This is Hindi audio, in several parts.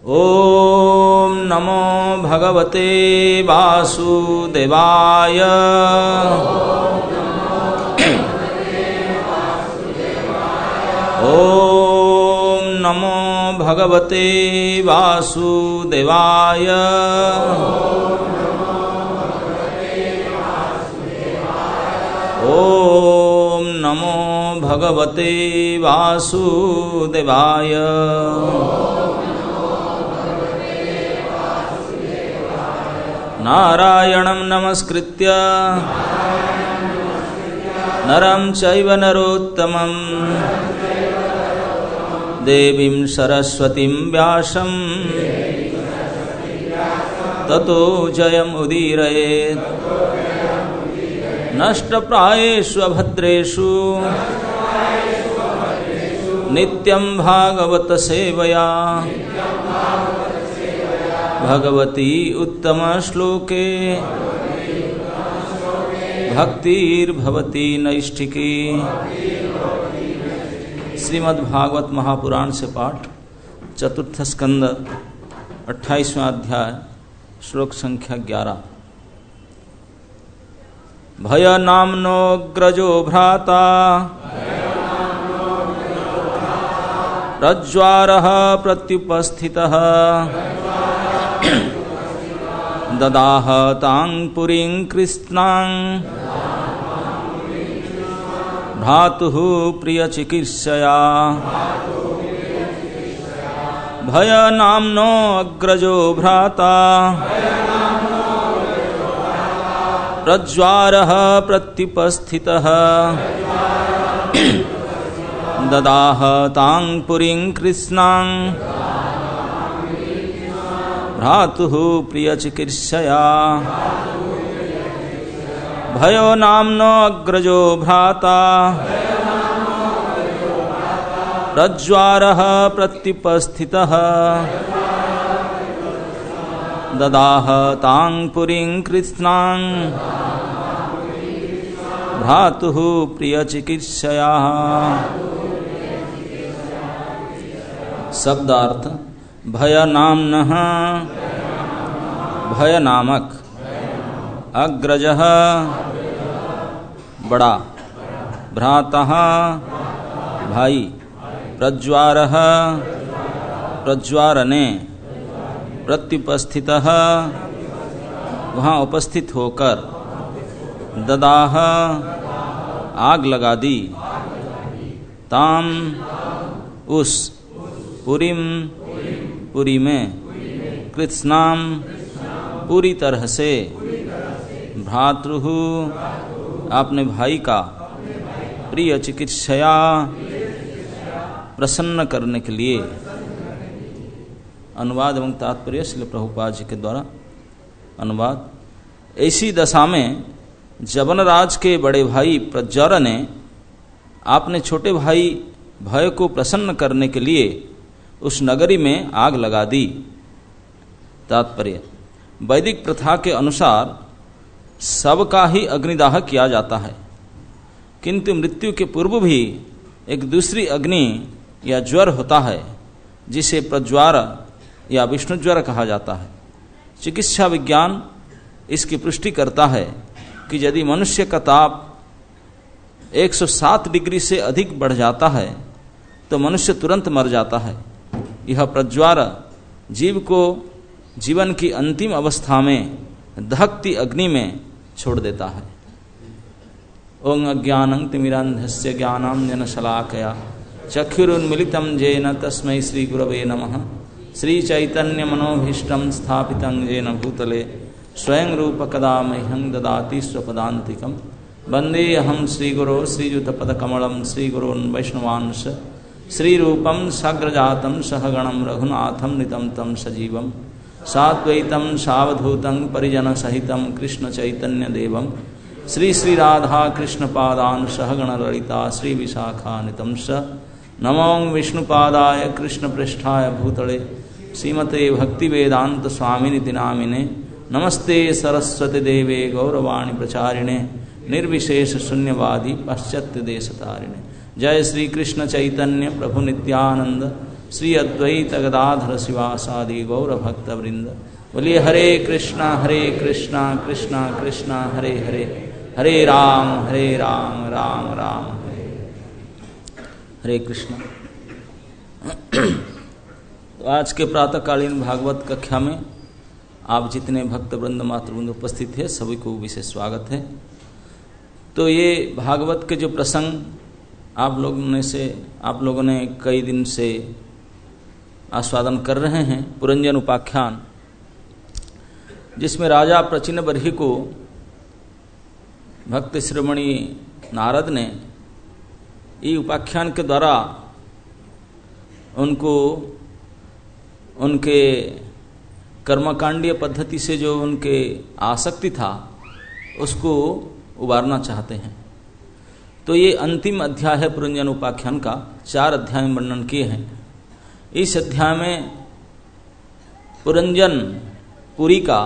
ओम नमो भगवते वासुदेवाय। ओम नमो भगवते वासुदेवाय। ओम नमो भगवते वासुदेवाय। नारायणं नमस्कृत्य नरं चैव नरोत्तमं देवीं सरस्वतीं व्यासं ततो जयमुदीरयेत्। नष्टप्रायेषु भद्रेषु नित्यं भागवत सेवया भगवती उत्तम श्लोके भक्तिर्भवती नैष्ठिकी। श्रीमद्भागवत महापुराण से पाठ, चतुर्थ स्कंद 28वां अध्याय, श्लोक संख्या 11। भय नाम्नोऽग्रजो भ्राता रज्ज्वारः प्रत्युपस्थितः ददाह तां पुरीं कृत्स्नां भ्रातुः प्रियचिकीर्षया। भय नाम्नो अग्रजो भ्राता रज्ज्वारः प्रत्युपस्थितः ददाह तां पुरीं कृत्स्नां भ्रातुः प्रियचिकीर्षया। भयो नाम्नो अग्रजो भ्राता रज्ज्वारः प्रत्युपस्थितः ददाह तां पुरीं कृत्स्नां भ्रातुः प्रियचिकीर्षया। शब्दार्थ: भय नामनः, भय नामक, अग्रजः बड़ा, भ्रातः भाई, प्रज्वारः प्रज्वारने, प्रत्युपस्थितः वहाँ उपस्थित होकर, ददाह आग लगा दी, ताम उस, पुरीम पुरी में, कृत्स्नाम पूरी तरह से, भ्रातृहु अपने भाई का, प्रिय चिकीर्षया प्रसन्न करने के लिए। अनुवाद एवं तात्पर्य श्रील प्रभुपाद जी के द्वारा अनुवाद। ऐसी दशा में जवनराज के बड़े भाई प्रज्वर ने अपने छोटे भाई भय को प्रसन्न करने के लिए उस नगरी में आग लगा दी। तात्पर्य: वैदिक प्रथा के अनुसार सबका ही अग्निदाह किया जाता है, किंतु मृत्यु के पूर्व भी एक दूसरी अग्नि या ज्वर होता है जिसे प्रज्वार या विष्णु ज्वर कहा जाता है। चिकित्सा विज्ञान इसकी पुष्टि करता है कि यदि मनुष्य का ताप 107 डिग्री से अधिक बढ़ जाता है तो मनुष्य तुरंत मर जाता है। यह प्रज्वार जीव को जीवन की अंतिम अवस्था में दहकती अग्नि में छोड़ देता है। ओं अज्ञानं तिमिरान्धस्य ज्ञानाञ्जन शलाकया चक्षुरुन्मीलितं येन तस्मै श्री गुरवे नमः। श्री चैतन्य मनोभीष्टं स्थापितं येन भूतले स्वयं रूप कदा मह्यं ददाति स्वपदान्तिकं। वन्देऽहं श्रीगुरो श्रीयुतपदकमलं श्रीगुरोन् वैष्णवांश श्रीरूपं साग्रजातं सहगणं रघुनाथं नितं तं सजीवं साद्वैतं सावधूतं परिजनसहितं कृष्णचैतन्यदेवं श्री राधा कृष्णपादान् सहगण ललिता श्री विशाखान्वितं स। नमो विष्णुपादाय कृष्णपृष्ठाय भूतले श्रीमते भक्तिवेदांत स्वामिनिति नामिने। नमस्ते सरस्वती देवे गौरवाणी प्रचारिणे निर्विशेष शून्यवादी पाश्चात्य देशतारिणे। जय श्री कृष्ण चैतन्य प्रभु नित्यानंद श्री अद्वैत गदाधर शिवासादि गौर भक्त वृंद। बोलिए हरे कृष्णा कृष्णा कृष्णा हरे हरे, हरे राम राम राम हरे कृष्णा। तो आज के प्रातःकालीन भागवत कक्षा में आप जितने भक्त वृंद मातृवृंद उपस्थित है सभी को विशेष स्वागत है। तो ये भागवत के जो प्रसंग आप लोगों ने कई दिन से आस्वादन कर रहे हैं, पुरंजन उपाख्यान, जिसमें राजा प्रचिन्न बर्ही को भक्त शिरोमणि नारद ने ये उपाख्यान के द्वारा उनको उनके कर्मकांडीय पद्धति से जो उनके आसक्ति था उसको उबारना चाहते हैं। तो ये अंतिम अध्याय है पुरंजन उपाख्यान का। 4 अध्याय में वर्णन किए हैं। इस अध्याय में पुरंजन पुरी का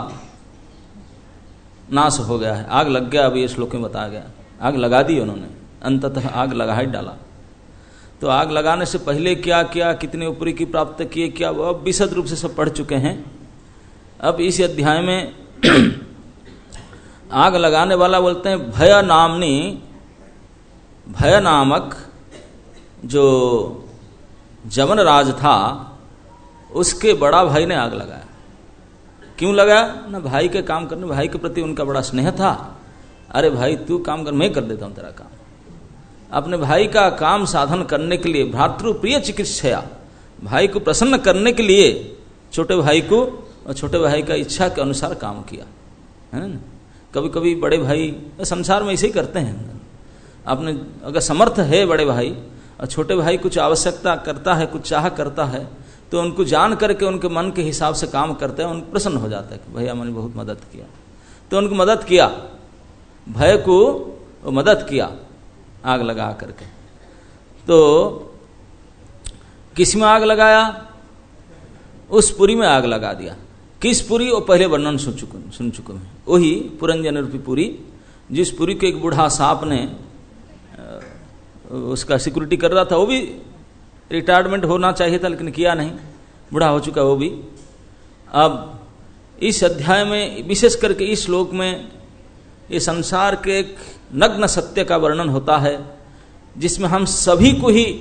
नाश हो गया है, आग लग गया। अभी ये श्लोक में बताया गया, आग लगा दी उन्होंने, अंततः आग लगा ही डाला। तो आग लगाने से पहले क्या किया, कितने ऊपरी की प्राप्त किए, क्या वो अब विशद रूप से सब पढ़ चुके हैं। अब इस अध्याय में आग लगाने वाला बोलते हैं भय नामक जो जमन राज था उसके बड़ा भाई ने आग लगाया। क्यों लगाया ना, भाई के काम करने, भाई के प्रति उनका बड़ा स्नेह था। अरे भाई तू काम कर, मैं कर देता हूं तेरा काम। अपने भाई का काम साधन करने के लिए भ्रातृप्रिय चिकित्सया, भाई को प्रसन्न करने के लिए छोटे भाई को और छोटे भाई का इच्छा के अनुसार काम किया, है ना। कभी कभी बड़े भाई संसार में ऐसे ही करते हैं। अपने अगर समर्थ है बड़े भाई और छोटे भाई कुछ आवश्यकता करता है, कुछ चाह करता है, तो उनको जान करके उनके मन के हिसाब से काम करते हैं, उनको प्रसन्न हो जाता है कि भैया मैंने बहुत मदद किया। तो उनको मदद किया, भय को मदद किया आग लगा करके। तो किस में आग लगाया, उस पुरी में आग लगा दिया। किस पुरी, वो पहले वर्णन सुन चुके हैं। वही पुरंजन रूपी पुरी, जिस पुरी को एक बूढ़ा सांप ने उसका सिक्योरिटी कर रहा था। वो भी रिटायरमेंट होना चाहिए था लेकिन किया नहीं, बूढ़ा हो चुका वो भी। अब इस अध्याय में विशेष करके इस श्लोक में ये संसार के एक नग्न सत्य का वर्णन होता है, जिसमें हम सभी को ही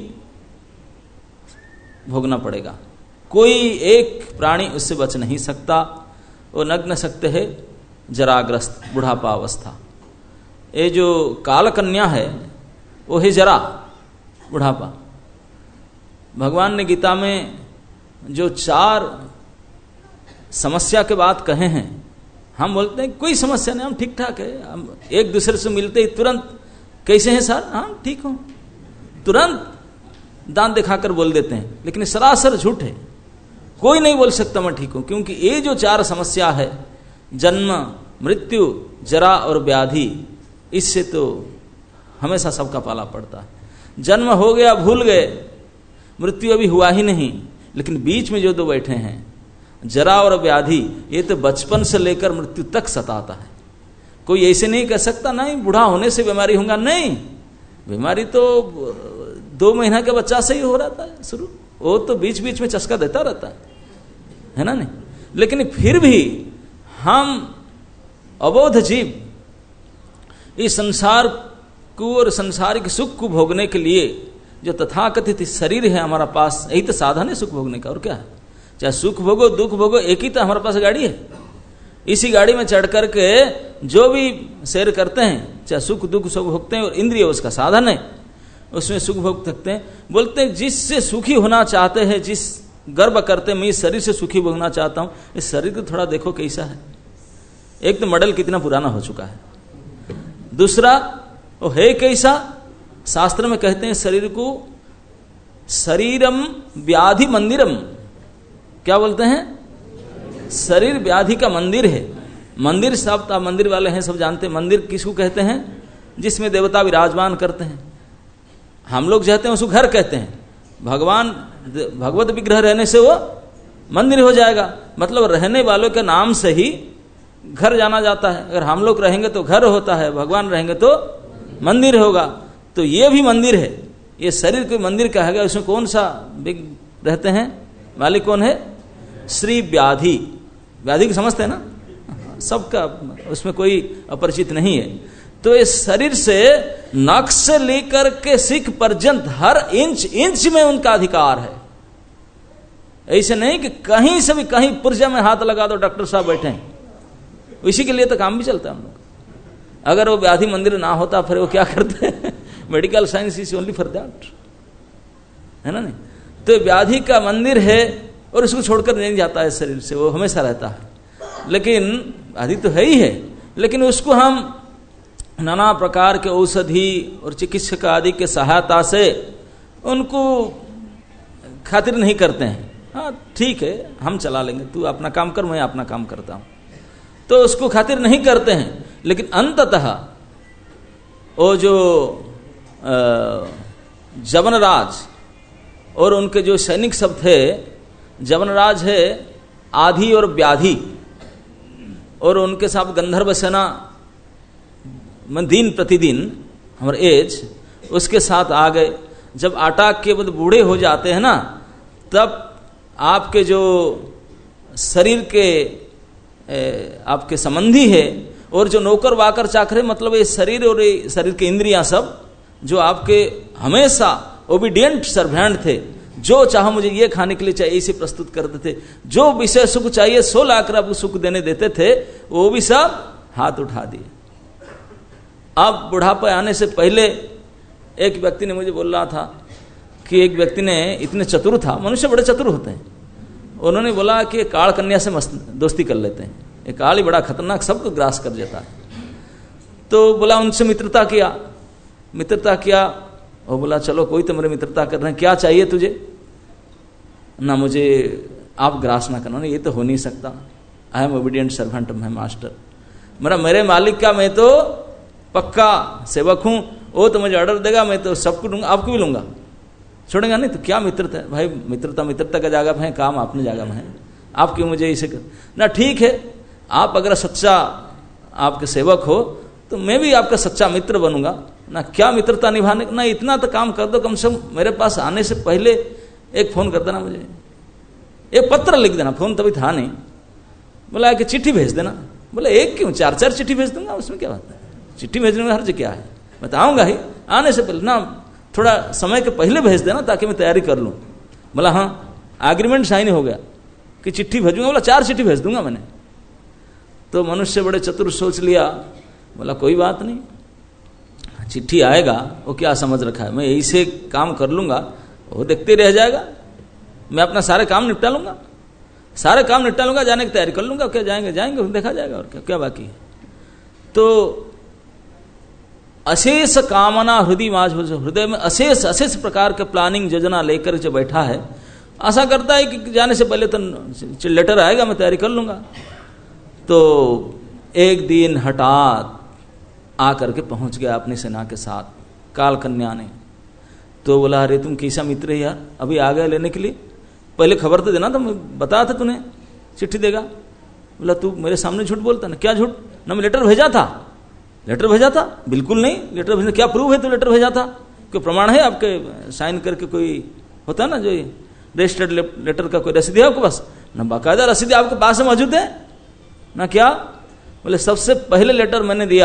भोगना पड़ेगा। कोई एक प्राणी उससे बच नहीं सकता। वो नग्न सत्य है जराग्रस्त बुढ़ापा अवस्था। ये जो काल कन्या है वो है जरा, बुढ़ापा। भगवान ने गीता में जो 4 समस्या के बात कहे हैं, हम बोलते हैं कोई समस्या नहीं, हम ठीक ठाक है, हम एक दूसरे से मिलते ही तुरंत कैसे हैं सर, हाँ ठीक हो, तुरंत दांत दिखाकर बोल देते हैं। लेकिन सरासर झूठ है, कोई नहीं बोल सकता मैं ठीक हूं। क्योंकि ये जो 4 समस्या है, जन्म, मृत्यु, जरा और व्याधि, इससे तो हमेशा सबका पाला पड़ता है। जन्म हो गया, भूल गए, मृत्यु अभी हुआ ही नहीं, लेकिन बीच में जो 2 बैठे हैं, जरा और व्याधि, ये तो बचपन से लेकर मृत्यु तक सताता है। कोई ऐसे नहीं कह सकता नहीं बूढ़ा होने से बीमारी होगा, नहीं, बीमारी तो 2 महीना के बच्चा से ही हो रहा था शुरू, वो तो बीच बीच में चस्का देता रहता है ना नहीं। लेकिन फिर भी हम अबोध जीव इस संसार को और संसारिक सुख को भोगने के लिए जो तथाकथित शरीर है हमारा पास, यही तो साधन है सुख भोगने का। और क्या है, चाहे सुख भोगो दुख भोगो, एक ही तो हमारे पास गाड़ी है। इसी गाड़ी में चढ़ करके जो भी सैर करते हैं, चाहे सुख दुख सब भोगते हैं, और इंद्रिय उसका साधन है, उसमें सुख भोग सकते हैं। बोलते हैं जिससे सुखी होना चाहते हैं, जिस गर्व करते हैं मैं इस शरीर से सुखी भोगना चाहता हूं, इस शरीर को थोड़ा देखो कैसा है। एक तो मॉडल कितना पुराना हो चुका है, दूसरा वो है कैसा। शास्त्र में कहते हैं शरीर को शरीरम व्याधि मंदिरम, क्या बोलते हैं, शरीर व्याधि का मंदिर है। मंदिर सब मंदिर वाले हैं, सब जानते हैं मंदिर किसको कहते हैं, जिसमें देवता विराजमान करते हैं। हम लोग चाहते हैं उसको घर कहते हैं, भगवान भगवत विग्रह रहने से वो मंदिर हो जाएगा। मतलब रहने वालों के नाम से ही घर जाना जाता है। अगर हम लोग रहेंगे तो घर होता है, भगवान रहेंगे तो मंदिर होगा। तो ये भी मंदिर है, ये शरीर को मंदिर कहा गया। उसमें कौन सा बिग रहते हैं। मालिक कौन है? श्री व्याधि। व्याधि को समझते हैं ना, सबका, उसमें कोई अपरिचित नहीं है। तो इस शरीर से नख से लेकर के सिख पर्यंत हर इंच इंच में उनका अधिकार है। ऐसे नहीं कि कहीं से भी कहीं पुर्जा में हाथ लगा दो, डॉक्टर साहब बैठे हैं, इसी के लिए तो काम भी चलता है हम लोग। अगर वो व्याधि मंदिर ना होता फिर वो क्या करते हैं? Medical science is only for that, है ना नहीं? तो व्याधि का मंदिर है और उसको छोड़कर नहीं जाता है शरीर से, वो हमेशा रहता है। लेकिन व्याधि तो है ही है, लेकिन उसको हम नाना प्रकार के औषधि और चिकित्सक आदि के सहायता से उनको खातिर नहीं करते हैं। हाँ ठीक है, हम चला लेंगे, तू अपना काम कर, मैं अपना काम करता हूं, तो उसको खातिर नहीं करते हैं। लेकिन अंततः वो जो जवनराज और उनके जो सैनिक सब थे, जवनराज है आधि और व्याधि, और उनके साथ गंधर्व सेना में दिन प्रतिदिन हमारे एज उसके साथ आ गए। जब आटाक के बाद बूढ़े हो जाते हैं ना, तब आपके जो शरीर के आपके संबंधी है और जो नौकर वाकर चाकरे, मतलब ये शरीर और ये शरीर के इंद्रियां सब जो आपके हमेशा ओबीडियंट सर्वेंट थे, जो चाह मुझे ये खाने के लिए चाहिए इसे प्रस्तुत करते थे, जो विषय सुख चाहिए 100 लाख आपको सुख देने देते थे, वो भी सब हाथ उठा दिए। अब बुढ़ापे आने से पहले एक व्यक्ति ने मुझे बोल रहा था कि एक व्यक्ति ने, इतने चतुर था, मनुष्य बड़े चतुर होते हैं, उन्होंने बोला कि काल कन्या से मस्त दोस्ती कर लेते हैं, ये काल ही बड़ा खतरनाक, सबको ग्रास कर देता है। तो बोला उनसे मित्रता किया, वो बोला चलो कोई तो मेरे मित्रता कर रहे हैं, क्या चाहिए तुझे? ना मुझे आप ग्रास ना करना, ये तो हो नहीं सकता, I am obedient servant of my master, मेरे मालिक का मैं तो पक्का सेवक हूं, वो तो मुझे ऑर्डर देगा, मैं तो सबको दूंगा, आपको भी लूंगा, छोड़ेगा नहीं। तो क्या मित्रता है भाई? मित्रता का जागा है, काम अपने जागा में है, आप क्यों मुझे इसे कर ना? ठीक है, आप अगर सच्चा आपके सेवक हो तो मैं भी आपका सच्चा मित्र बनूंगा ना। क्या मित्रता निभाने ना, इतना तो काम कर दो, कम से कम मेरे पास आने से पहले एक फोन कर देना, मुझे एक पत्र लिख देना, फोन तभी था नहीं, बोला कि चिट्ठी भेज देना। बोले एक क्यों, 4-4 चिट्ठी भेज दूंगा, उसमें क्या बात है, चिट्ठी भेजने में हर्ज क्या है, बताऊंगा ही आने से पहले ना, थोड़ा समय के पहले भेज देना ताकि मैं तैयारी कर लूं। बोला हाँ, एग्रीमेंट साइन हो गया कि चिट्ठी भेजूंगा। बोला 4 चिट्ठी भेज दूंगा मैंने। तो मनुष्य बड़े चतुर सोच लिया, बोला कोई बात नहीं, चिट्ठी आएगा, वो क्या समझ रखा है, मैं यही से काम कर लूंगा, वो देखते रह जाएगा, मैं अपना सारे काम निपटा लूंगा, जाने की तैयारी कर लूंगा, क्या जाएंगे देखा जाएगा, और क्या बाकी है। तो अशेष कामना हृदय में अशेष प्रकार के प्लानिंग योजना लेकर जो बैठा है, आशा करता है कि जाने से पहले तो लेटर आएगा, मैं तैयारी कर लूंगा। तो एक दिन हठात आकर के पहुंच गया अपनी सेना के साथ काल कन्या ने। तो बोला अरे तुम कैसा मित्र है यार, अभी आ गया लेने के लिए, पहले खबर तो देना था, मैं बताया था तूने चिट्ठी देगा। बोला तू मेरे सामने झूठ बोलता ना, क्या झूठ ना, मैं लेटर भेजा था, बिल्कुल नहीं, लेटर भेजा, क्या प्रूफ है तो लेटर भेजा था, कोई प्रमाण है आपके साइन करके, कोई होता है ना जो रजिस्टर्ड लेटर का कोई रसीद है आपके पास ना, बाकायदा रसीद आपके पास मौजूद है ना, क्या? बोले सबसे पहले लेटर मैंने दिया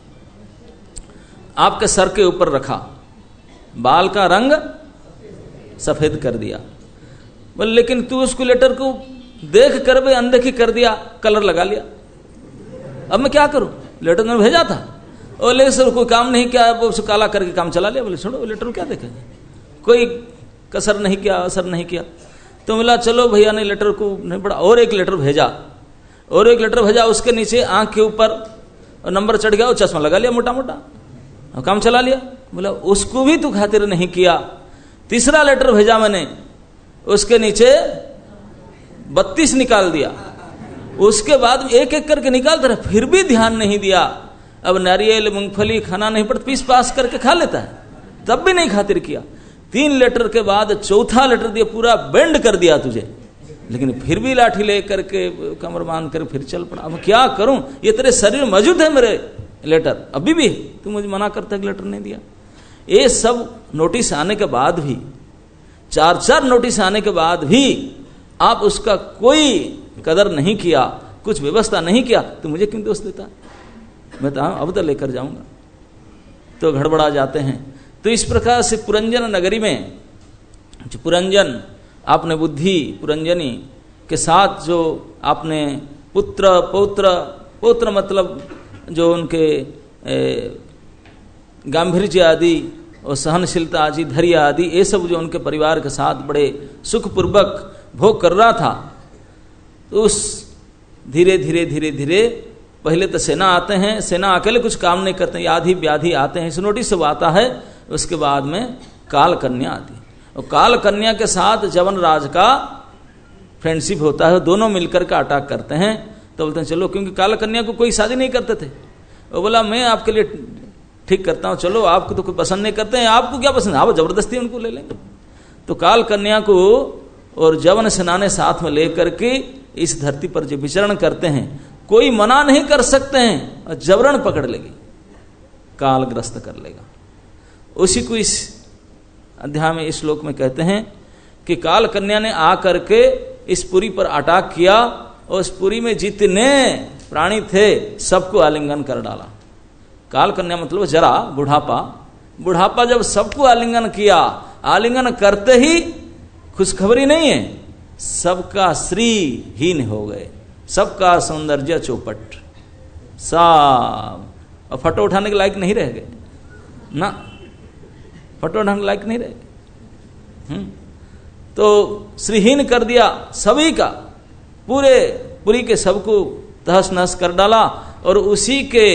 आपके सर के ऊपर रखा, बाल का रंग सफेद कर दिया। बोले लेकिन तू उसको लेटर को देख कर भी अनदेखी कर दिया, कलर लगा लिया, अब मैं क्या करूं, लेटर मैंने भेजा था। और लेकिन सर कोई काम नहीं किया, उसको काला करके काम चला लिया। बोले छोड़ो लेटर क्या देखेंगे, कोई कसर नहीं किया, असर नहीं किया। तो बोला चलो भैया ने लेटर को नहीं पढ़ा, और एक लेटर भेजा, उसके नीचे आंख के ऊपर नंबर चढ़ गया, और चश्मा लगा लिया मोटा मोटा, और काम चला लिया। बोला उसको भी तू खातिर नहीं किया। तीसरा लेटर भेजा मैंने, उसके नीचे 32 निकाल दिया, उसके बाद एक एक करके निकालता रहा, फिर भी ध्यान नहीं दिया। अब नारियल मूंगफली खाना नहीं पड़ता, पीस पास करके खा लेता है, तब भी नहीं खातिर किया। 3 लेटर के बाद चौथा लेटर दिया, पूरा बेंड कर दिया तुझे, लेकिन फिर भी लाठी ले करके कमर बांध कर फिर चल पड़ा। अब क्या करूं, ये तेरे शरीर में मौजूद है मेरे लेटर, अभी भी तू मुझे मना करता है कि लेटर नहीं दिया। ये सब नोटिस आने के बाद भी 4 नोटिस आने के बाद भी आप उसका कोई कदर नहीं किया, कुछ व्यवस्था नहीं किया, तो मुझे क्यों दोष देता? मैं तो अब तो लेकर जाऊंगा, तो गड़बड़ा जाते हैं। तो इस प्रकार से पुरंजन नगरी में जो पुरंजन आपने बुद्धि पुरंजनी के साथ जो आपने पुत्र पौत्र मतलब जो उनके गांभीर्य आदि और सहनशीलता आदि धैर्य आदि ये सब जो उनके परिवार के साथ बड़े सुखपूर्वक भोग कर रहा था, तो उस धीरे धीरे पहले तो सेना आते हैं, सेना अकेले कुछ काम नहीं करते, आधी व्याधि आते हैं, इस नोटिस सब आता है। उसके बाद में काल कन्या आती है, और काल कन्या के साथ जवन राज का फ्रेंडशिप होता है, दोनों मिलकर के अटैक करते हैं। तो बोलते हैं चलो, क्योंकि काल कन्या को कोई शादी नहीं करते थे, वो बोला मैं आपके लिए ठीक करता हूँ, चलो आपको तो कोई पसंद नहीं करते हैं, आपको क्या पसंद है, आप जबरदस्ती उनको ले लेंगे। तो काल कन्या को और जवन सेना ने साथ में लेकर के इस धरती पर जो विचरण करते हैं, कोई मना नहीं कर सकते हैं, और जबरन पकड़ लेगी, कालग्रस्त कर लेगा। उसी को इस अध्याय में इस श्लोक में कहते हैं कि काल कन्या ने आकर के इस पुरी पर अटैक किया, और उस पुरी में जितने प्राणी थे सबको आलिंगन कर डाला। काल कन्या मतलब जरा बुढ़ापा जब सबको आलिंगन किया, आलिंगन करते ही खुशखबरी नहीं है, सबका श्रीहीन हो गए, सबका सौंदर्य चौपट, सब और फोटो उठाने के लायक नहीं रह गए ना, फोटो उठाने के लायक नहीं रह गए। तो श्रीहीन कर दिया सभी का, पूरी के सबको तहस नहस कर डाला, और उसी के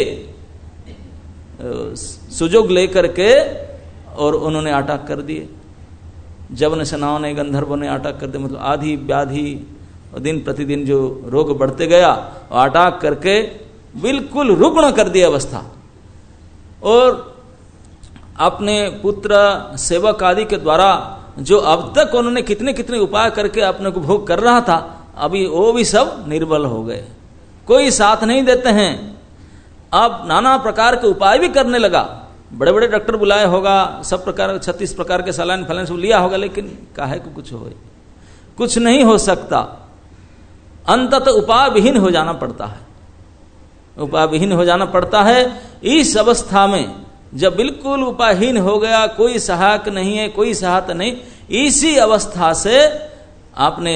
सुजोग लेकर के और उन्होंने अटैक कर दिए। जवन सेनाओं ने, गंधर्वों ने अटैक कर दिया, मतलब आधी व्याधि और दिन प्रतिदिन जो रोग बढ़ते गया, और अटैक करके बिल्कुल रुग्ण कर दिया अवस्था। और अपने पुत्र सेवक आदि के द्वारा जो अब तक उन्होंने कितने उपाय करके अपने को भोग कर रहा था, अभी वो भी सब निर्बल हो गए, कोई साथ नहीं देते हैं। अब नाना प्रकार के उपाय भी करने लगा, बड़े बड़े डॉक्टर बुलाए होगा, सब प्रकार 36 प्रकार के सलाइन फलाइन सब लिया होगा, लेकिन काहे को कुछ होए, कुछ नहीं हो सकता। अंततः उपाय विहीन हो जाना पड़ता है, उपाय विहीन हो जाना पड़ता है। इस अवस्था में जब बिल्कुल उपायहीन हो गया, कोई सहायक नहीं है, कोई सहायता नहीं, इसी अवस्था से आपने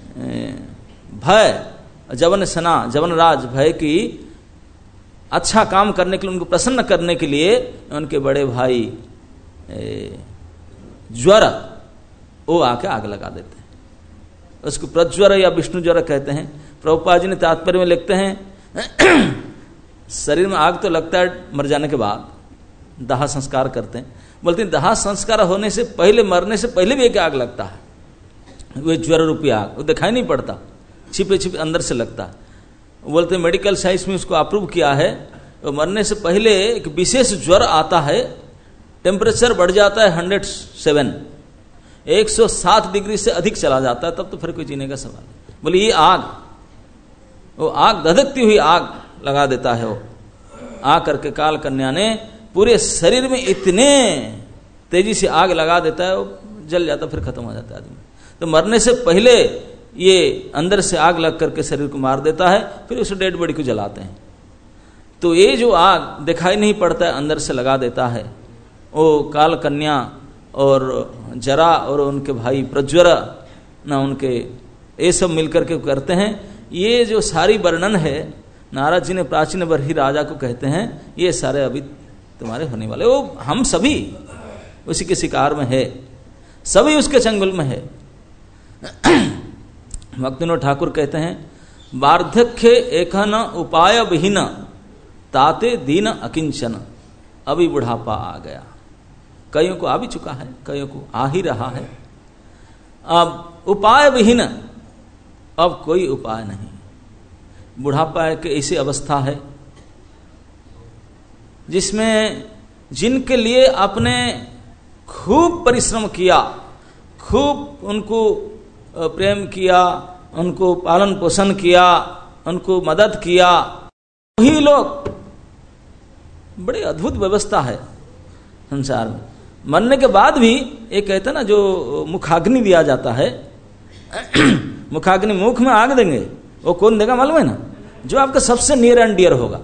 भय, जवन राज भय की अच्छा काम करने के लिए, उनको प्रसन्न करने के लिए उनके बड़े भाई ज्वर वो आके आग लगा देते हैं, उसको प्रज्वर या विष्णु ज्वर कहते हैं। प्रभुपाद जी ने तात्पर्य में लिखते हैं शरीर में आग तो लगता है मर जाने के बाद, दाह संस्कार करते हैं, बोलते हैं दाह संस्कार होने से पहले, मरने से पहले भी एक आग लगता है, वो ज्वर रूपी आग, वो दिखाई नहीं पड़ता, छिपे अंदर से लगता है। बोलते हैं मेडिकल साइंस में उसको अप्रूव किया है, वो मरने से पहले एक विशेष ज्वर आता है, टेम्परेचर बढ़ जाता है 107 डिग्री से अधिक चला जाता है, तब तो फिर कोई जीने का सवाल। बोले ये आग, वो आग धधकती हुई आग लगा देता है, वो आ करके काल कन्या ने पूरे शरीर में इतने तेजी से आग लगा देता है, वो जल जाता, फिर खत्म हो जाता है आदमी। तो मरने से पहले ये अंदर से आग लग करके शरीर को मार देता है, फिर उस डेड बॉडी को जलाते हैं। तो ये जो आग दिखाई नहीं पड़ता है, अंदर से लगा देता है, वो काल कन्या और जरा और उनके भाई प्रज्वर ना, उनके ये सब मिलकर के करते हैं। ये जो सारी वर्णन है नारद जी ने प्राचीन बरही राजा को कहते हैं, ये सारे अभी तुम्हारे होने वाले, वो हम सभी उसी के शिकार में है, सभी उसके चंगुल में है। भक्तिविनोद ठाकुर कहते हैं वार्धक्य एकन उपाय विहीन ताते दीन अकिंचन, अभी बुढ़ापा आ गया, कईयों को आ भी चुका है, कईयों को आ ही रहा है। अब उपाय विहीन, अब कोई उपाय नहीं। बुढ़ापा एक ऐसी अवस्था है जिसमें जिनके लिए आपने खूब परिश्रम किया, खूब उनको प्रेम किया, उनको पालन पोषण किया, उनको मदद किया, वही लोग, बड़ी अद्भुत व्यवस्था है संसार में, मरने के बाद भी एक कहते हैं ना, जो मुखाग्नि दिया जाता है, मुखाग्नि, मुख में आग देंगे, वो कौन देगा मालूम है ना? जो आपका सबसे नियर एंड डियर होगा,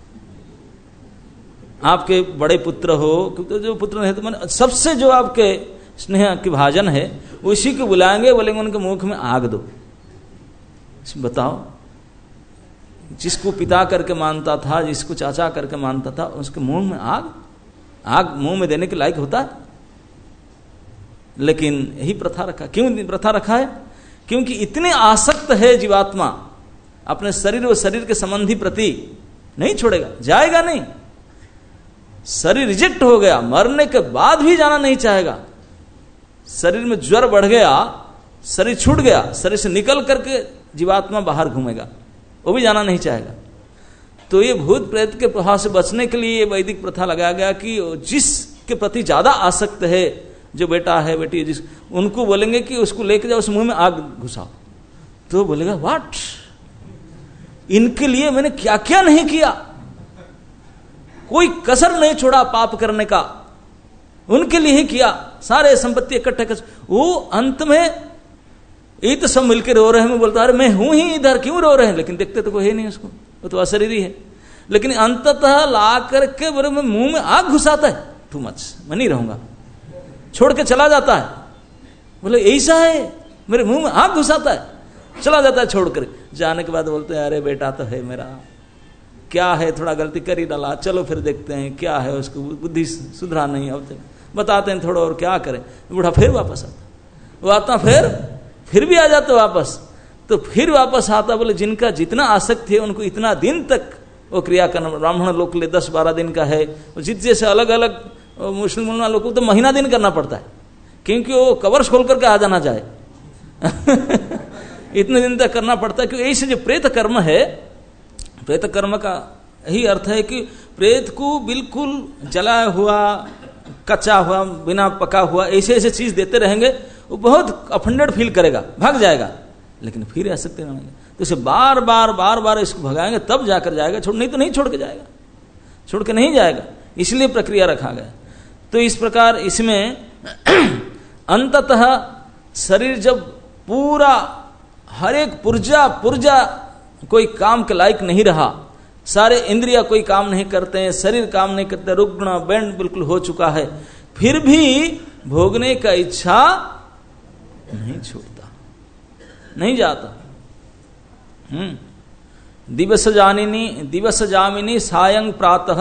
आपके बड़े पुत्र हो, क्योंकि जो पुत्र नहीं तो मन सबसे जो आपके स्नेह की भाजन है, उसी को बुलाएंगे, बोलेंगे उनके मुख में आग दो। बताओ, जिसको पिता करके मानता था, जिसको चाचा करके मानता था, उसके मुंह में आग मुंह में देने के लायक होता है? लेकिन यही प्रथा रखा। क्यों प्रथा रखा है? क्योंकि इतने आसक्त है जीवात्मा अपने शरीर और शरीर के संबंधी प्रति, नहीं छोड़ेगा, जाएगा नहीं। शरीर रिजेक्ट हो गया, मरने के बाद भी जाना नहीं चाहेगा। शरीर में ज्वर बढ़ गया, शरीर छूट गया, शरीर से निकल करके जीवात्मा बाहर घूमेगा, वो भी जाना नहीं चाहेगा। तो ये भूत प्रेत के प्रभाव से बचने के लिए ये वैदिक प्रथा लगाया गया कि जिसके प्रति ज्यादा आसक्त है, जो बेटा है, बेटी है, जिस उनको बोलेंगे कि उसको लेके जाओ, उस मुंह में आग घुसाओ। तो बोलेगा व्हाट, इनके लिए मैंने क्या क्या नहीं किया, कोई कसर नहीं छोड़ा पाप करने का, उनके लिए ही किया, सारे संपत्ति इकट्ठे कर। वो अंत में ये तो सब मिलकर रो रहे हैं, मैं बोलता अरे मैं हूं ही इधर, क्यों रो रहे हैं? लेकिन देखते तो कोई है नहीं उसको, वो तो अशरीरी है। लेकिन अंततः ला करके बोले मैं मुंह में आग घुसाता है, टू मच, मैं नहीं रहूंगा, छोड़ के चला जाता है। बोले ऐसा है, मेरे मुंह में आग घुसाता है, चला जाता है छोड़ कर। जाने के बाद बोलते हैं अरे बेटा तो है मेरा, क्या है, थोड़ा गलती कर ही डाला, चलो फिर देखते हैं क्या है, उसको बुद्धि सुधरा नहीं, अब बताते हैं थोड़ा और क्या करें। बूढ़ा फिर वापस आता, वो आता फिर भी आ जाता वापस, तो फिर वापस आता। बोले जिनका जितना आसक्ति है उनको इतना दिन तक वो क्रिया करना। ब्राह्मण लोग के लिए 10-12 दिन का है, जित जैसे अलग अलग मुस्लिम लोग को तो महीना दिन करना पड़ता है, क्योंकि वो कवर खोल करके आ जाना जाए इतने दिन तक करना पड़ता है। क्योंकि ऐसे जो प्रेत कर्म है, प्रेत कर्म का यही अर्थ है कि प्रेत को बिल्कुल जलाया हुआ, कच्चा हुआ, बिना पका हुआ ऐसे ऐसे चीज देते रहेंगे, वो बहुत अफेंडेड फील करेगा, भाग जाएगा, लेकिन फिर आ सकते रहेंगे। तो इसे बार बार इसको भगाएंगे तब जाकर जाएगा, छोड़ नहीं तो नहीं छोड़ के जाएगा, छोड़ के नहीं जाएगा। इसलिए प्रक्रिया रखा गया। तो इस प्रकार इसमें अंततः शरीर जब पूरा हर एक पुर्जा कोई काम के लायक नहीं रहा, सारे इंद्रिया कोई काम नहीं करते हैं, शरीर काम नहीं करते, रुग्ण बैंड बिल्कुल हो चुका है, फिर भी भोगने का इच्छा नहीं छूटता, नहीं जाता। दिवस जामिनी सायं प्रातः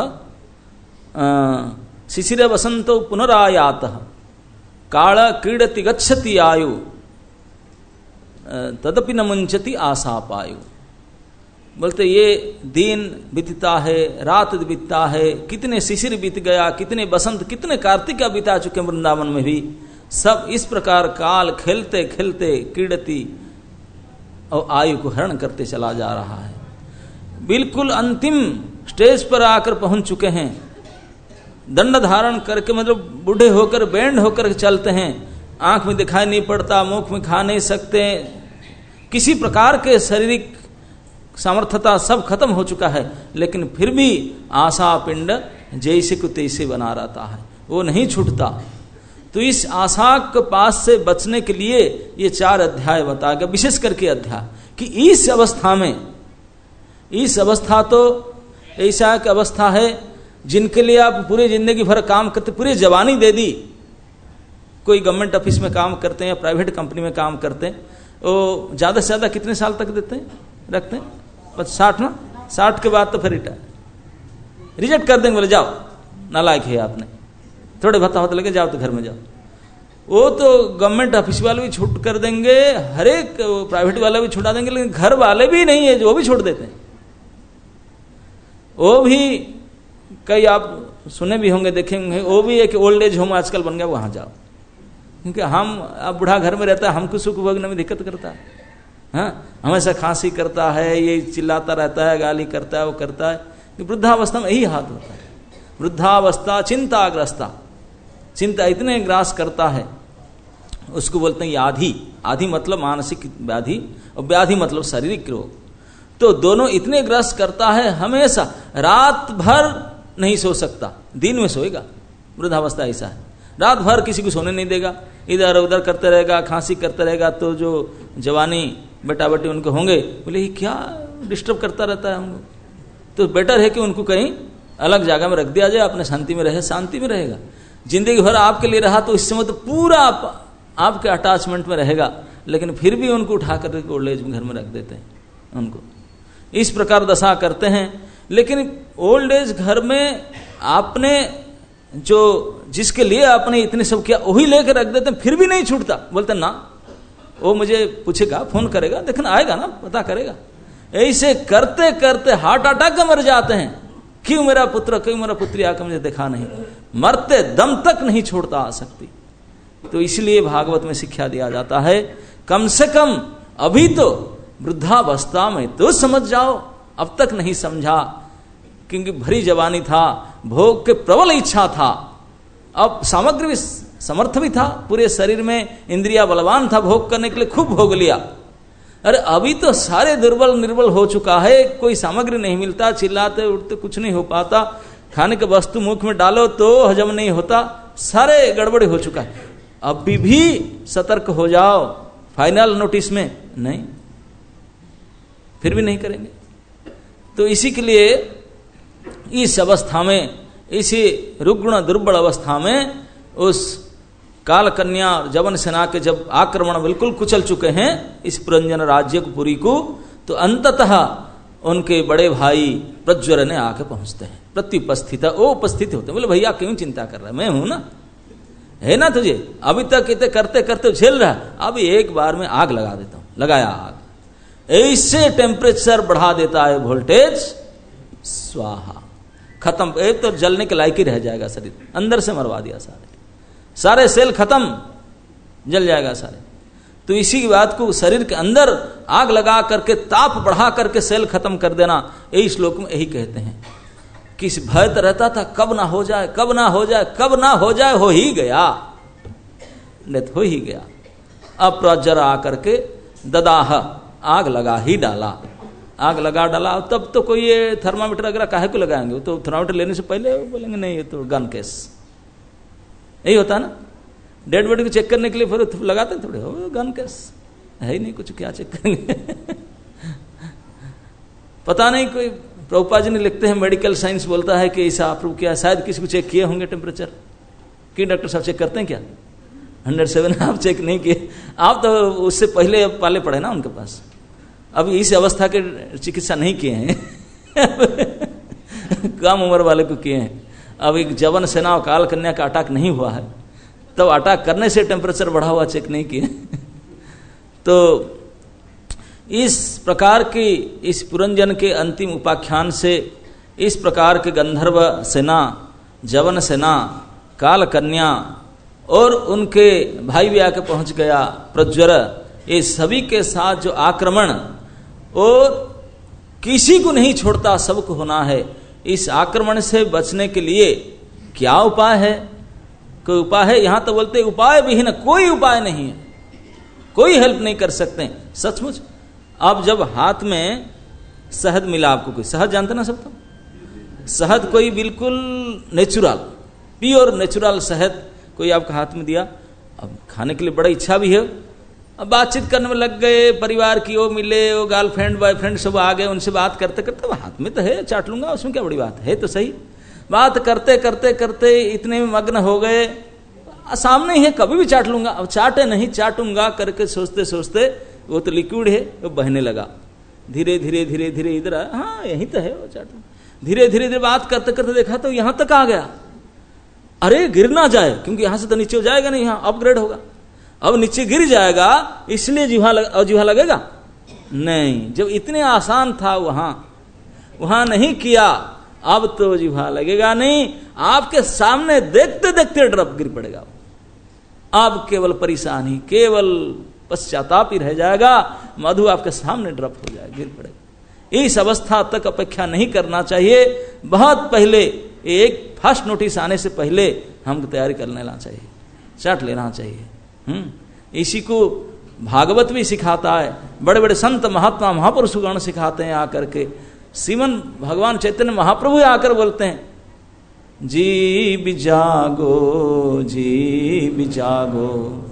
शिशिर वसंतो पुनरायातः काल क्रीडति गच्छति आयु तदपि न मुंचति आशापायु। बोलते ये दिन बीतता है, रात बीतता है, कितने शिशिर बीत गया, कितने बसंत, कितने कार्तिक बीता चुके वृंदावन में भी। सब इस प्रकार काल खेलते खेलते क्रीडति और आयु को हरण करते चला जा रहा है। बिल्कुल अंतिम स्टेज पर आकर पहुंच चुके हैं, दंड धारण करके, मतलब बूढ़े होकर बैंड होकर चलते हैं, आंख में दिखाई नहीं पड़ता, मुख में खा नहीं सकते, किसी प्रकार के शारीरिक सामर्थ्यता सब खत्म हो चुका है, लेकिन फिर भी आशा पिंड जैसे को तैसे बना रहता है, वो नहीं छूटता। तो इस आशा के पास से बचने के लिए ये 4 अध्याय बताया गया, विशेष करके अध्याय कि इस अवस्था में, इस अवस्था तो ऐसा एक अवस्था है जिनके लिए आप पूरी जिंदगी भर काम करते, पूरी जवानी दे दी। कोई गवर्नमेंट ऑफिस में काम करते हैं या प्राइवेट कंपनी में काम करते हैं, वो ज्यादा से ज्यादा कितने साल तक देते हैं, रखते हैं 60 ना, 60 के बाद तो फिर रिजेक्ट कर देंगे, बोले जाओ नालायक है आपने, थोड़े भत्ता होता लगे, जाओ तो घर में जाओ। वो तो गवर्नमेंट ऑफिस वाले भी छूट कर देंगे, हर एक प्राइवेट वाला भी छुटा देंगे, लेकिन घर वाले भी नहीं है जो वो भी छोड़ देते हैं। वो भी कई आप सुने भी होंगे, देखेंगे, वो भी एक ओल्ड एज होम आजकल बन गया, वहां जाओ, क्योंकि हम अब बूढ़ा घर में रहता है, हमको सुख भोगने में दिक्कत करता है, हाँ, हमेशा खांसी करता है, ये चिल्लाता रहता है, गाली करता है, वो करता है। वृद्धावस्था में यही हाथ होता है, वृद्धावस्था चिंताग्रस्ता, चिंता इतने ग्रास करता है, उसको बोलते हैं आधि। आधि मतलब मानसिक व्याधि और व्याधि मतलब शारीरिक रोग। तो दोनों इतने ग्रस्त करता है, हमेशा रात भर नहीं सो सकता, दिन में सोएगा। वृद्धावस्था ऐसा है, रात भर किसी को सोने नहीं देगा, इधर उधर करते रहेगा, खांसी करते रहेगा। तो जो जवानी बेटा बेटी उनके होंगे, बोले ये क्या डिस्टर्ब करता रहता है हमको, तो बेटर है कि उनको कहीं अलग जगह में रख दिया जाए, अपने शांति में रहे, शांति में रहेगा। जिंदगी भर आपके लिए रहा तो इस समय तो पूरा आपके अटैचमेंट में रहेगा, लेकिन फिर भी उनको उठा कर ओल्ड एज घर में रख देते हैं, उनको इस प्रकार दशा करते हैं। लेकिन ओल्ड एज घर में आपने जो जिसके लिए आपने इतने सब किया वही लेकर रख देते हैं, फिर भी नहीं छूटता। बोलते ना वो मुझे पूछेगा, फोन करेगा, देखना आएगा ना, पता करेगा। ऐसे करते करते हार्ट अटैक का मर जाते हैं। क्यों मेरा पुत्र, क्यों मेरा पुत्री आकर मुझे देखा नहीं, मरते दम तक नहीं छोड़ता आसक्ति। तो इसलिए भागवत में शिक्षा दिया जाता है, कम से कम अभी तो वृद्धावस्था में तो समझ जाओ, अब तक नहीं समझा, क्योंकि भरी जवानी था, भोग के प्रबल इच्छा था, अब सामग्री भी समर्थ भी था, पूरे शरीर में इंद्रिया बलवान था, भोग करने के लिए खूब भोग लिया। अरे अभी तो सारे दुर्बल निर्बल हो चुका है, कोई सामग्री नहीं मिलता, चिल्लाते उठते कुछ नहीं हो पाता, खाने के वस्तु मुख में डालो तो हजम नहीं होता, सारे गड़बड़ हो चुका है। अभी भी सतर्क हो जाओ, फाइनल नोटिस में नहीं, फिर भी नहीं करेंगे। तो इसी के लिए इस अवस्था में, इसी रुग्ण दुर्बल अवस्था में, उस काल कन्या और जवन सेना के जब आक्रमण बिल्कुल कुचल चुके हैं इस पुरंजन राज्य को, पुरी को, तो अंततः उनके बड़े भाई प्रज्वर ने आके पहुंचते हैं, प्रत्युपस्थित, वो उपस्थित होते हैं। बोले भैया क्यों चिंता कर रहा है, मैं हूं ना, है ना तुझे, अभी तक इतने करते करते झेल रहा, अब एक बार में आग लगा देता हूं। लगाया आग, ऐसे टेम्परेचर बढ़ा देता है, वोल्टेज स्वाहा, खत्म, एक तो जलने के लायक ही रह जाएगा शरीर, अंदर से मरवा दिया, सारे सेल खत्म, जल जाएगा सारे। तो इसी बात को शरीर के अंदर आग लगा करके, ताप बढ़ा करके सेल खत्म कर देना, यही श्लोक में यही कहते हैं। किस भय तो रहता था, कब ना हो जाए, कब ना हो जाए, कब ना हो जाए, हो ही गया, डेथ हो ही गया। अब प्रज्वर आकर के ददाह, आग लगा ही डाला, आग लगा डाला। तब तो कोई ये थर्मामीटर वगैरह काहे को लगाएंगे, तो थर्मामीटर लेने से पहले बोलेंगे नहीं ये तो गन केस, यही होता है ना, डेड बॉडी को चेक करने के लिए फिर लगाते थोड़े, हो गन केस है ही नहीं कुछ, क्या चेक करेंगे। पता नहीं, कोई प्रभुपाद जी ने लिखते हैं, मेडिकल साइंस बोलता है कि ऐसा अप्रूव किया, शायद किसी को चेक किए होंगे टेम्परेचर, कि डॉक्टर साहब चेक करते हैं क्या, 107 आप चेक नहीं किए, आप तो उससे पहले पाले पड़े ना उनके पास, अब इस अवस्था के चिकित्सा नहीं किए हैं। कम उम्र वाले को किए हैं। अब एक जवन सेना और काल कन्या का अटैक नहीं हुआ है, तब अटैक करने से टेम्परेचर बढ़ा हुआ चेक नहीं किए। तो इस प्रकार की, इस पुरंजन के अंतिम उपाख्यान से इस प्रकार के गंधर्व सेना, जवन सेना, काल कन्या और उनके भाई भी आके पहुंच गया प्रज्वर, ये सभी के साथ जो आक्रमण, और किसी को नहीं छोड़ता, सबको होना है। इस आक्रमण से बचने के लिए क्या उपाय है, कोई उपाय है, यहां तो बोलते उपाय विहीन, कोई उपाय नहीं है, कोई हेल्प नहीं कर सकते सचमुच। अब जब हाथ में शहद मिला आपको, कोई शहद जानते ना सब, तो शहद कोई बिल्कुल नेचुरल, प्योर नेचुरल शहद कोई आपका हाथ में दिया, अब खाने के लिए बड़ा इच्छा भी है, अब बातचीत करने में लग गए, परिवार की वो मिले, वो गर्लफ्रेंड बॉयफ्रेंड सब आ गए, उनसे बात करते करते, हाथ में तो है, चाट लूंगा, उसमें क्या बड़ी बात है, तो सही। बात करते करते करते इतने में मग्न हो गए, सामने ही है, कभी भी चाट लूंगा, अब चाटे नहीं, चाटूंगा करके सोचते सोचते वो तो लिक्विड है, वो बहने लगा, धीरे धीरे धीरे धीरे इधर, हाँ यही तो है वो चाटू, धीरे धीरे धीरे बात करते करते देखा तो यहां तक आ गया। अरे गिर ना जाए, क्योंकि यहां से तो नीचे हो जाएगा नहीं, यहां अपग्रेड होगा, अब नीचे गिर जाएगा, इसलिए जीवा लगेगा नहीं। जब इतने आसान था वहां नहीं किया, अब तो जीवा लगेगा नहीं, आपके सामने देखते देखते ड्रप गिर पड़ेगा, अब केवल परेशानी, केवल पश्चाताप ही रह जाएगा, मधु आपके सामने ड्रप हो जाएगा, गिर पड़ेगा। इस अवस्था तक अपेक्षा नहीं करना चाहिए, बहुत पहले, एक फर्स्ट नोटिस आने से पहले हमको तैयारी कर लेना चाहिए, चाट लेना चाहिए। इसी को भागवत भी सिखाता है, बड़े बड़े संत महात्मा महापुरुषगण सिखाते हैं आकर के। श्रीमन भगवान चैतन्य महाप्रभु आकर बोलते हैं, जीव जागो, जीव जागो,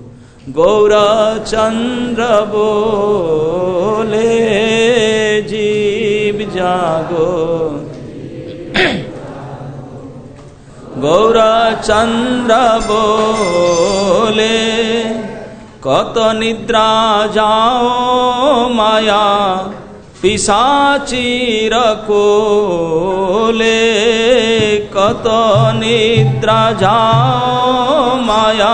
गौरचंद्र बोले जीव जागो, गौरचंद्र बोले कत निद्रा जाओ माया पिशाचीर कोले, कत निद्रा जाओ माया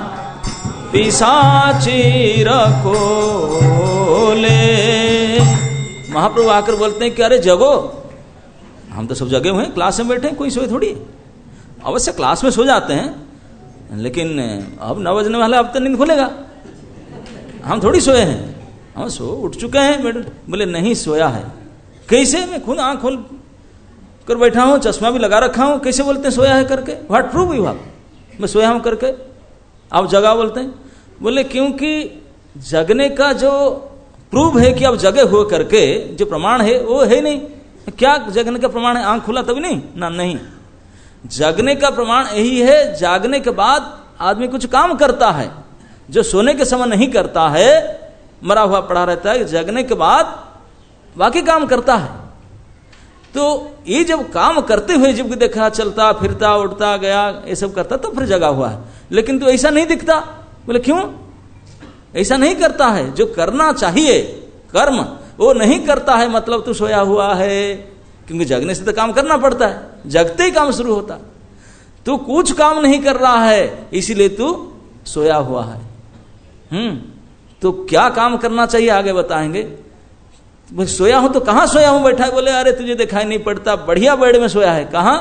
पिशाचीर कोले। महाप्रभु आकर बोलते हैं कि अरे जगो, हम तो सब जगे हुए हैं, क्लास में बैठे हैं, कोई सोए थोड़ी। अवश्य क्लास में सो जाते हैं, लेकिन अब 9 बजने वाला, अब तो नींद खुलेगा, हम थोड़ी सोए हैं, हम सो उठ चुके हैं। बोले नहीं सोया है। कैसे? मैं खुद आंख खोल कर बैठा हूं, चश्मा भी लगा रखा हूं, कैसे बोलते हैं सोया है करके? What proof you have? मैं सोया हूं करके आप जगा बोलते हैं? बोले क्योंकि जगने का जो प्रूफ है कि आप जगे हुए करके जो प्रमाण है वो है नहीं। क्या जगने का प्रमाण है? आंख खुला तभी नहीं ना, नहीं। जगने का प्रमाण यही है, जागने के बाद आदमी कुछ काम करता है जो सोने के समय नहीं करता है, मरा हुआ पड़ा रहता है। जगने के बाद बाकी काम करता है। तो ये जब काम करते हुए जब देखा, चलता फिरता उठता गया, ये सब करता, तो फिर जगा हुआ है। लेकिन तो ऐसा नहीं दिखता। बोले क्यों? ऐसा नहीं करता है, जो करना चाहिए कर्म वो नहीं करता है, मतलब तू सोया हुआ है। क्योंकि जगने से तो काम करना पड़ता है, जगते ही काम शुरू होता। तू कुछ काम नहीं कर रहा है, इसीलिए तू सोया हुआ है। तो क्या काम करना चाहिए आगे बताएंगे। सोया हूं तो कहां सोया हूं बैठा है? बोले अरे तुझे दिखाई नहीं पड़ता, बढ़िया बेड में सोया है। कहां?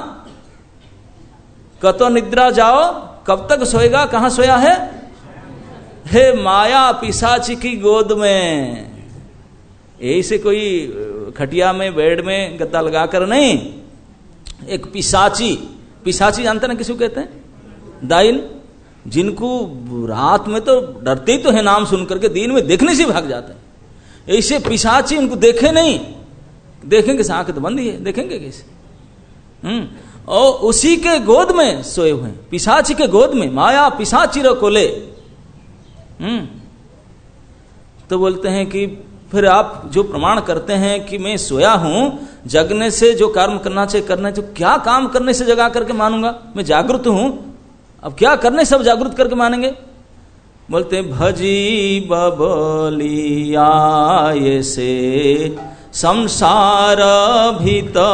कतो निद्रा जाओ, कब तक सोएगा? कहां सोया है? हे माया पिशाची की गोद में। ऐसे कोई खटिया में बेड में गद्दा लगाकर नहीं, एक पिशाची। पिशाची जानते ना किसको कहते हैं? दाइन, जिनको रात में तो डरते ही तो है नाम सुन करके, दिन में देखने से भाग जाते हैं। ऐसे पिशाची उनको देखे नहीं, देखेंगे आंख तो बंद ही है, देखेंगे कैसे? और उसी के गोद में सोए हुए, पिशाची के गोद में। माया पिशाची रो कोले। तो बोलते हैं कि फिर आप जो प्रमाण करते हैं कि मैं सोया हूं, जगने से जो कर्म करना चाहिए करना है, तो क्या काम करने से जगा करके मानूंगा? मैं जागृत हूं, अब क्या करने सब जागृत करके मानेंगे? बोलते भजी बबलिया ये से संसार भीतरे,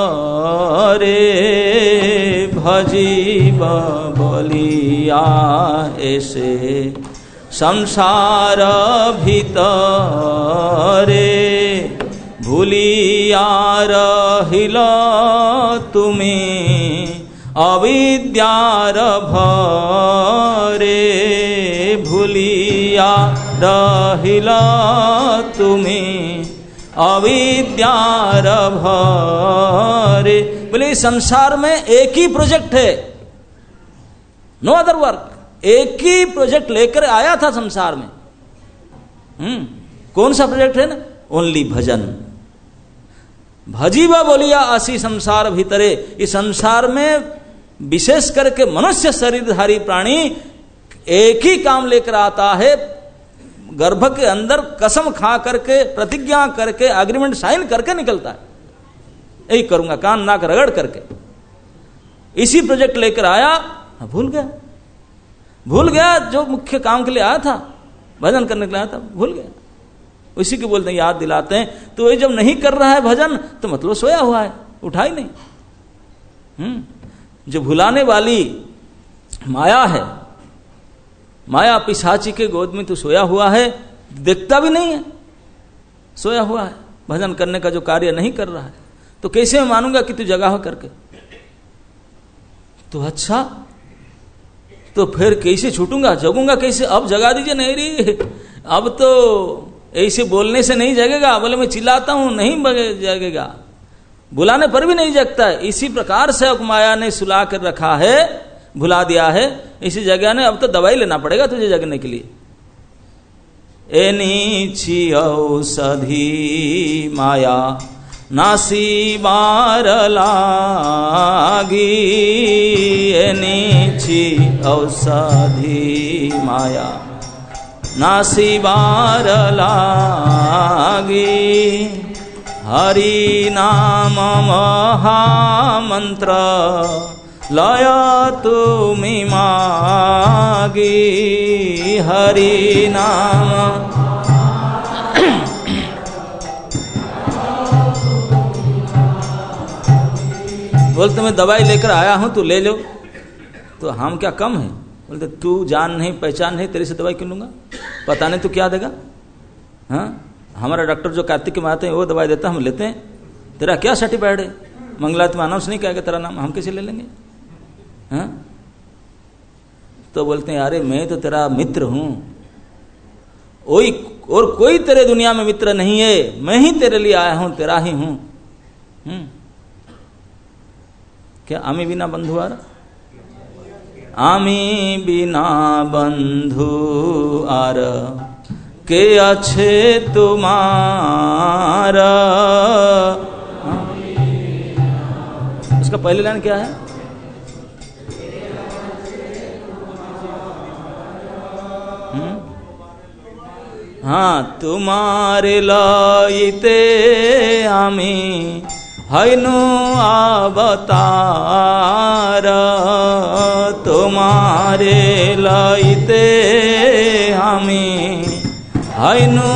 भजी बबलिया ऐसे संसार भीतरे, भूलिया रहिल तुम्हें अविद्यार भरे, भूलिया रहिल तुम्हें अविद्यार भरे। बोले संसार में एक ही प्रोजेक्ट है, नो अदर वर्क। एक ही प्रोजेक्ट लेकर आया था संसार में। कौन सा प्रोजेक्ट है ना? ओनली भजन। भजीवा बोलिया आसी संसार भीतरे। इस संसार में विशेष करके मनुष्य शरीरधारी प्राणी एक ही काम लेकर आता है, गर्भ के अंदर कसम खा करके, प्रतिज्ञा करके, एग्रीमेंट साइन करके निकलता है, यही करूंगा, कान नाक रगड़ करके। इसी प्रोजेक्ट लेकर आया, भूल गया जो मुख्य काम के लिए आया था, भजन करने के लिए आया था, भूल गया। उसी को बोलते हैं, याद दिलाते हैं। तो ये जब नहीं कर रहा है भजन, तो मतलब सोया हुआ है, उठा ही नहीं। जो भुलाने वाली माया है, माया पिशाची के गोद में तू सोया हुआ है, देखता भी नहीं है, सोया हुआ है, भजन करने का जो कार्य नहीं कर रहा है, तो कैसे मैं मानूंगा कि तू जगा हो करके? तो अच्छा, तो फिर कैसे छूटूंगा, जगूंगा कैसे? अब जगा दीजिए। नहीं रे, अब तो ऐसे बोलने से नहीं जगेगा। बोले मैं चिल्लाता हूं, नहीं जगेगा, बुलाने पर भी नहीं जगता है। इसी प्रकार से माया ने सुला कर रखा है, भुला दिया है, इसी जगह ने। अब तो दवाई लेना पड़ेगा तुझे जगने के लिए। एनी छी औषधि माया नासी बार लागी नीची औषधि माया, नासी बार लागी हरि नाम महामंत्र लय तुमी मागी, हरि नाम। बोलते मैं दवाई लेकर आया हूं, तू ले लो। तो हम क्या कम है? बोलते तू जान नहीं पहचान नहीं, तेरे से दवाई क्यों लूंगा? पता नहीं तू क्या देगा। हाँ, हमारा डॉक्टर जो कार्तिक के माते हैं वो दवाई देता, हम लेते हैं। तेरा क्या सर्टिफाइड है? मंगलात्मा अनाउंस नहीं कहेगा तेरा नाम, हम कैसे ले लेंगे? हाँ, तो बोलते हैं अरे मैं तो तेरा मित्र हूं, और कोई तेरे दुनिया में मित्र नहीं है, मैं ही तेरे लिए आया हूं, तेरा ही हूं। क्या आमी बिना बंधु आर? आमी बिना बंधु आर के अच्छे तुम्हारा। उसका पहले लाइन क्या है? हाँ, तुम्हारे लाइते आमी हैनु अवतार, तुम्हारे लाइते हमी हैनु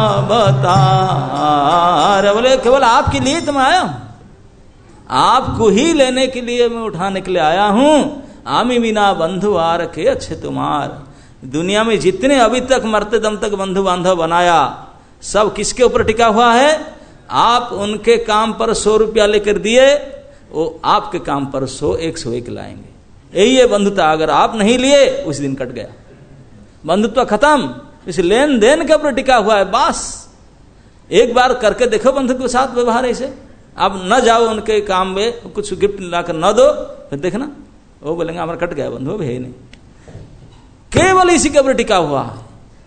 अवतार। बोले केवल आपके लिए तो मैं आया हूं, आपको ही लेने के लिए मैं उठाने के लिए आया हूं। आमी बिना बंधु आर के अच्छे तुम्हार। दुनिया में जितने अभी तक मरते दम तक बंधु बांधव बनाया, सब किसके ऊपर टिका हुआ है? आप उनके काम पर 100 रुपया लेकर दिए, वो आपके काम पर 101 लाएंगे। यही है बंधुता। अगर आप नहीं लिए, उस दिन कट गया, बंधुत्व खत्म। इस लेन देन के ऊपर टिका हुआ है। बस एक बार करके देखो बंधु के साथ व्यवहार ऐसे। आप न जाओ उनके काम में, कुछ गिफ्ट लाकर न दो, फिर देखना वो बोलेंगे हमारा कट गया बंधु, है नहीं। केवल इसी के ऊपर टिका हुआ है।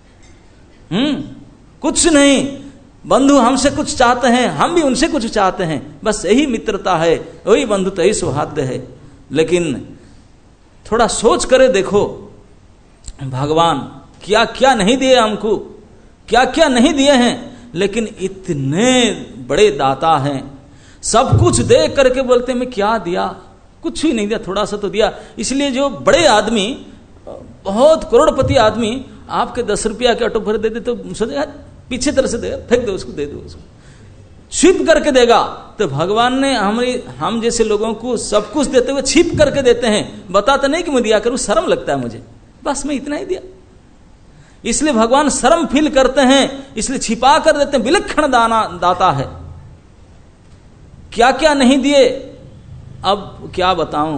कुछ नहीं। बंधु हमसे कुछ चाहते हैं, हम भी उनसे कुछ चाहते हैं, बस यही मित्रता है, वही बंधुता, यही सौहार्द है। लेकिन थोड़ा सोच करे देखो, भगवान क्या क्या नहीं दिए हमको, क्या क्या नहीं दिए हैं, लेकिन इतने बड़े दाता हैं। सब कुछ दे करके बोलते मैं क्या दिया? कुछ ही नहीं दिया, थोड़ा सा तो दिया। इसलिए जो बड़े आदमी, बहुत करोड़पति आदमी आपके 10 रुपया के ऑटो पर दे दे तो सोचेगा पीछे तरह से देगा, फेंक दो उसको, दे दो उसको, छिप करके देगा। तो भगवान ने हम जैसे लोगों को सब कुछ देते हुए छिप करके देते हैं। बताते नहीं कि मैं दिया करूं, शर्म लगता है मुझे, बस मैं इतना ही दिया। इसलिए भगवान शर्म फील करते हैं, इसलिए छिपा कर देते हैं। विलक्षण दाता है। क्या क्या नहीं दिए, अब क्या बताऊं।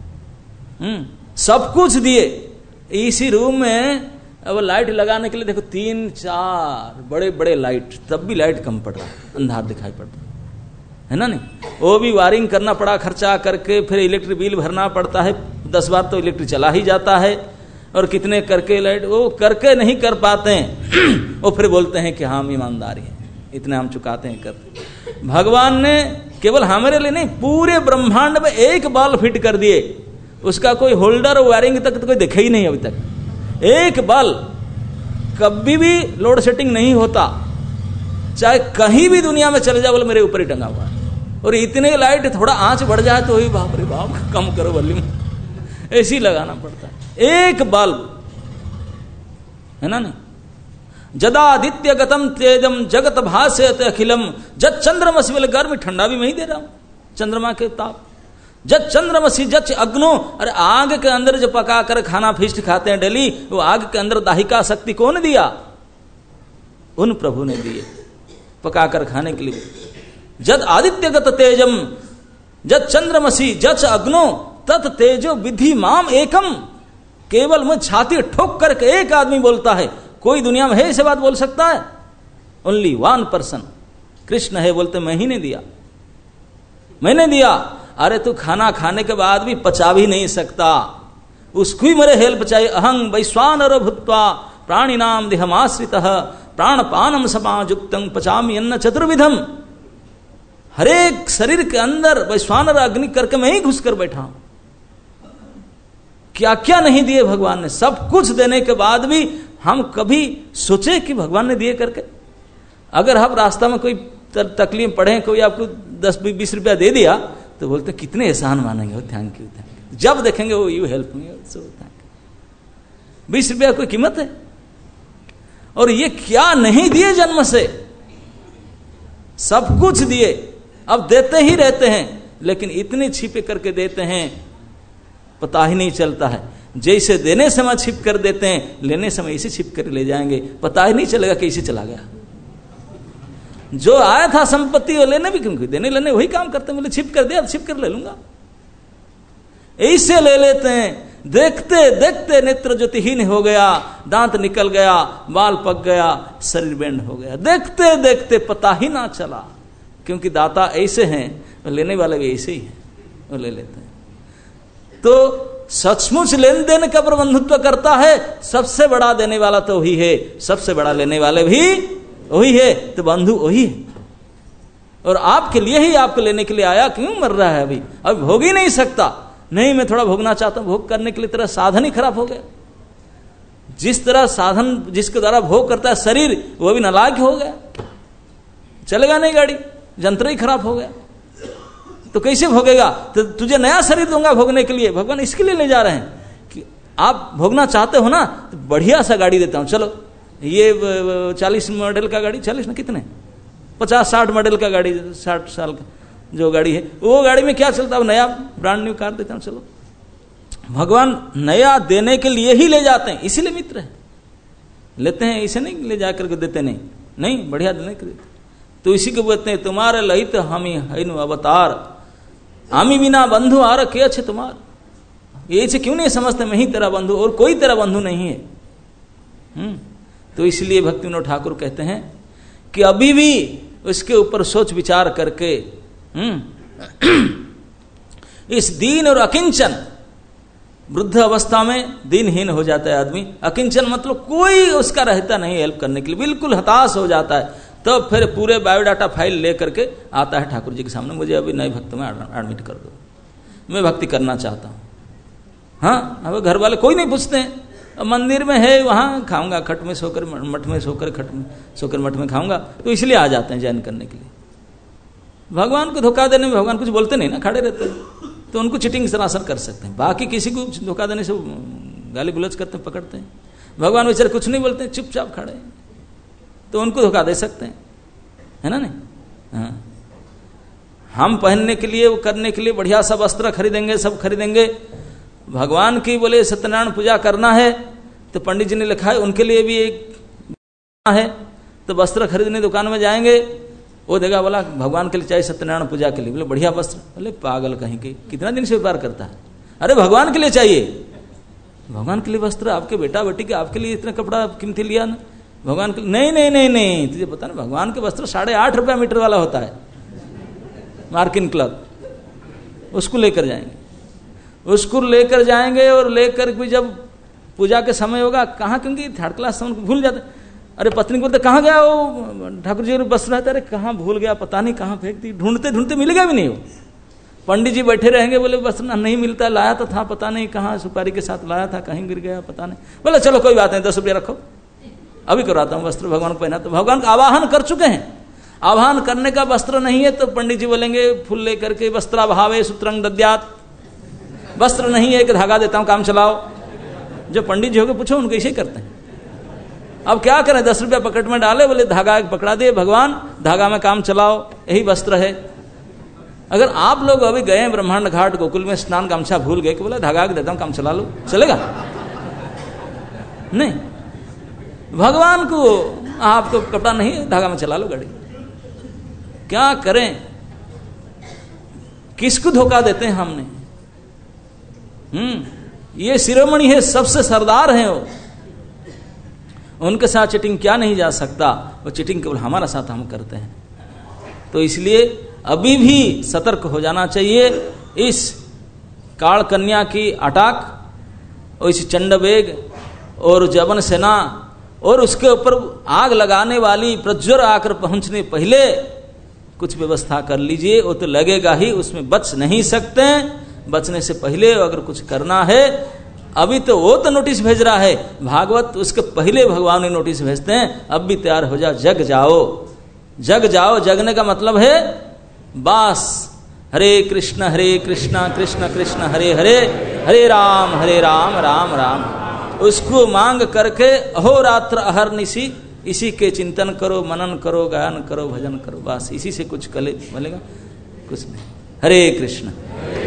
सब कुछ दिए। इसी रूम में अब लाइट लगाने के लिए देखो 3-4 बड़े बड़े लाइट, तब भी लाइट कम पड़ रहा है, अंधार दिखाई पड़ता है ना। नहीं, वो भी वायरिंग करना पड़ा खर्चा करके, फिर इलेक्ट्रिक बिल भरना पड़ता है। 10 बार तो इलेक्ट्रिक चला ही जाता है, और कितने करके लाइट वो करके नहीं कर पाते हैं। वो फिर बोलते हैं कि हम ईमानदारी है, इतने हम चुकाते हैं करते। भगवान ने केवल हमारे लिए नहीं, पूरे ब्रह्मांड में एक बल्ब फिट कर दिए। उसका कोई होल्डर वायरिंग तक तो कोई देखा ही नहीं अभी तक। एक बल्ब, कभी भी लोड सेटिंग नहीं होता, चाहे कहीं भी दुनिया में चले जाओ, बोले मेरे ऊपर ही टंगा हुआ है। और इतने लाइट थोड़ा आंच बढ़ जाए तो ही बाप रे बाप कम करो वॉल्यूम, ऐसी लगाना पड़ता है। एक बल्ब है ना। नहीं, जदादित्य गतम तेजम जगत भास्यत अखिलम, जत चंद्रमसी, बोले गर्मी ठंडा भी मैं ही दे रहा हूं, चंद्रमा के ताप। जत चंद्रमसी जच अग्नो, अरे आग के अंदर जो पका कर खाना फीस्ट खाते हैं डेली, वो आग के अंदर दाहिका शक्ति कौन दिया? उन प्रभु ने दिए पकाकर खाने के लिए। जद आदित्यगत तेजम जद चंद्रमसी जच अग्नो तत् तेजो विधि माम एकम। केवल मैं छाती ठोक करके एक आदमी बोलता है, कोई दुनिया में है ऐसे बात बोल सकता है? ओनली 1 पर्सन, कृष्ण है। बोलते मैं ही ने दिया, मैंने दिया। अरे तू खाना खाने के बाद भी पचा भी नहीं सकता, उसको ही मेरे हेल्प चाहिए। अहं वैश्वानर भूत्वा प्राणिनाम देहमाश्रितः प्राणपानम समायुक्तं पचामि अन्न चतुर्विधम। हर एक शरीर के अंदर वैश्वानर अग्नि करके मैं ही घुस कर बैठा हूं। क्या क्या नहीं दिए भगवान ने, सब कुछ देने के बाद भी हम कभी सोचे कि भगवान ने दिए करके। अगर हम रास्ता में कोई तकलीफ पड़े, कोई आपको 10-20 रुपया दे दिया तो बोलते कितने एहसान मानेंगे, थैंक यू थैंक यू। जब देखेंगे वो you help me, so thank you. 20 रुपया कोई कीमत है? और ये क्या नहीं दिए जन्म से, सब कुछ दिए, अब देते ही रहते हैं, लेकिन इतने छिपे करके देते हैं पता ही नहीं चलता है। जैसे देने समय छिप कर देते हैं, लेने समय इसे छिप कर ले जाएंगे, पता ही नहीं चलेगा कैसे चला गया। जो आया था संपत्ति वो लेने भी क्योंकि देने लेने वही काम करते हैं, बोले छिप कर दिया छिप कर ले लूंगा, ऐसे ले लेते हैं। देखते देखते नेत्र ज्योतिहीन हो गया, दांत निकल गया, बाल पक गया, शरीर बैंड हो गया, देखते देखते पता ही ना चला। क्योंकि दाता ऐसे हैं, लेने वाले भी ऐसे ही हैं, वो ले लेते हैं। तो सचमुच लेन देन का प्रबंधत्व करता है, सबसे बड़ा देने वाला तो वही है, सबसे बड़ा लेने वाले भी वही है, तो बंधु वही है। और आपके लिए ही आपको लेने के लिए आया, क्यों मर रहा है अभी भोग ही नहीं सकता। नहीं मैं थोड़ा भोगना चाहता हूं, भोग करने के लिए तेरा साधन ही खराब हो गया। जिस तरह साधन जिसके द्वारा भोग करता है शरीर, वो भी नालायक हो गया, चलेगा नहीं गाड़ी, यंत्र ही खराब हो गया, तो कैसे भोगेगा? तो तुझे नया शरीर दूंगा भोगने के लिए। भगवान इसके लिए ले जा रहे हैं कि आप भोगना चाहते हो ना, तो बढ़िया सा गाड़ी देता हूं, चलो ये 40 मॉडल का गाड़ी, 40 ना कितने 50-60 मॉडल का गाड़ी, 60 साल का जो गाड़ी है, वो गाड़ी में क्या चलता है, नया ब्रांड न्यू कार देता हूं, चलो। भगवान नया देने के लिए ही ले जाते हैं, इसीलिए मित्र है, लेते हैं इसे नहीं ले जाकर के देते, नहीं बढ़िया देने के लिए। तो इसी को बोलते हैं तुम्हारे लहित हमी हैनु अवतार, आमी बिना बंधु आर के अच्छे तुम्हार। ये क्यों नहीं समझते मैं ही तेरा बंधु, और कोई तेरा बंधु नहीं है। तो इसलिए भक्ति विनोद ठाकुर कहते हैं कि अभी भी उसके ऊपर सोच विचार करके इस दीन और अकिंचन, वृद्ध अवस्था में दीनहीन हो जाता है आदमी, अकिंचन मतलब कोई उसका रहता नहीं हेल्प करने के लिए, बिल्कुल हताश हो जाता है। तो फिर पूरे बायोडाटा फाइल ले करके आता है ठाकुर जी के सामने, मुझे अभी नए भक्त में एडमिट कर दो, मैं भक्ति करना चाहता हूँ। हाँ, अब घर वाले कोई नहीं पूछते हैं, मंदिर में है वहाँ खाऊंगा, खट में सोकर मठ में सोकर, खट में सोकर मठ में खाऊंगा, तो इसलिए आ जाते हैं जैन करने के लिए। भगवान को धोखा देने में भगवान कुछ बोलते नहीं ना, खड़े रहते हैं, तो उनको चिटिंग सरासर कर सकते हैं। बाकी किसी को धोखा देने से गाली गुलज करते हैं, पकड़ते हैं। भगवान बेचारे कुछ नहीं बोलते, चुपचाप खड़े, तो उनको धोखा दे सकते हैं, है ना? नहीं, हाँ, हम पहनने के लिए, वो करने के लिए बढ़िया सा वस्त्र खरीदेंगे, सब खरीदेंगे। भगवान की बोले सत्यनारायण पूजा करना है, तो पंडित जी ने लिखा है उनके लिए भी एक है, तो वस्त्र खरीदने दुकान में जाएंगे, वो देगा बोला भगवान के लिए चाहिए सत्यनारायण पूजा के लिए, बोले बढ़िया वस्त्र, बोले पागल कहीं के, कितना दिन से व्यापार करता है, अरे भगवान के लिए चाहिए, भगवान के लिए वस्त्र, आपके बेटा बेटी के आपके लिए इतना कपड़ा कीमती लिया ना, भगवान के नहीं नहीं नहीं नहीं, तुझे पता ना भगवान के वस्त्र 8.5 रुपया मीटर वाला होता है, मार्किन क्लब, उसको लेकर जाएंगे, उसको लेकर जाएंगे। और लेकर भी जब पूजा के समय होगा, कहाँ, क्योंकि थर्ड क्लास से उनको भूल जाते, अरे पत्नी को बोलते कहाँ गया वो ठाकुर जी वस्त्र रहता है, अरे कहाँ भूल गया, पता नहीं कहाँ फेंक दी, ढूंढते ढूंढते मिलेगा भी नहीं वो। पंडित जी बैठे रहेंगे, बोले वस्त्र नहीं मिलता, लाया तो था, पता नहीं कहाँ, सुपारी के साथ लाया था, कहीं गिर गया पता नहीं, बोले चलो कोई बात नहीं, 10 रुपया रखो, अभी करवाता हूँ वस्त्र भगवान को पहना। तो भगवान का आवाहन कर चुके हैं, आवाहन करने का वस्त्र नहीं है तो पंडित जी बोलेंगे फूल लेकर के वस्त्राभावे सूत्रंग दद्यात, वस्त्र नहीं है कि धागा देता हूं काम चलाओ। जो पंडित जी होगे पूछो, उनको ऐसे ही करते हैं। अब क्या करें, 10 रुपया पकड़ में डाले, बोले धागा पकड़ा दिए, भगवान धागा में काम चलाओ, यही वस्त्र है। अगर आप लोग अभी गए ब्रह्मांड घाट गोकुल में स्नान, गामछा भूल गए कि बोले धागा देता हूं काम चला लो, चलेगा? नहीं, भगवान को आपको कपड़ा नहीं, धागा में चला लो गाड़ी। क्या करें, किसको धोखा देते हैं हमने? ये शिरोमणि है, सबसे सरदार हैं वो, उनके साथ चिटिंग क्या नहीं जा सकता, वो चिटिंग केवल हमारा साथ हम करते हैं। तो इसलिए अभी भी सतर्क हो जाना चाहिए। इस काल कन्या की अटाक और इस चंडवेग और जवन सेना और उसके ऊपर आग लगाने वाली प्रज्वर आकर पहुंचने पहले कुछ व्यवस्था कर लीजिए, वो तो लगेगा ही, उसमें बच नहीं सकते। बचने से पहले अगर कुछ करना है, अभी तो वो तो नोटिस भेज रहा है भागवत, उसके पहले भगवान ने नोटिस भेजते हैं, अब भी तैयार हो जाओ, जग जाओ, जग जाओ। जगने का मतलब है बास, हरे कृष्ण कृष्ण कृष्ण हरे हरे, हरे राम राम राम। उसको मांग करके अहोरात्र अहर्निशि इसी के चिंतन करो, मनन करो, गायन करो, भजन करो, बस इसी से कुछ कले मिलेगा, कुछ नहीं। हरे कृष्ण।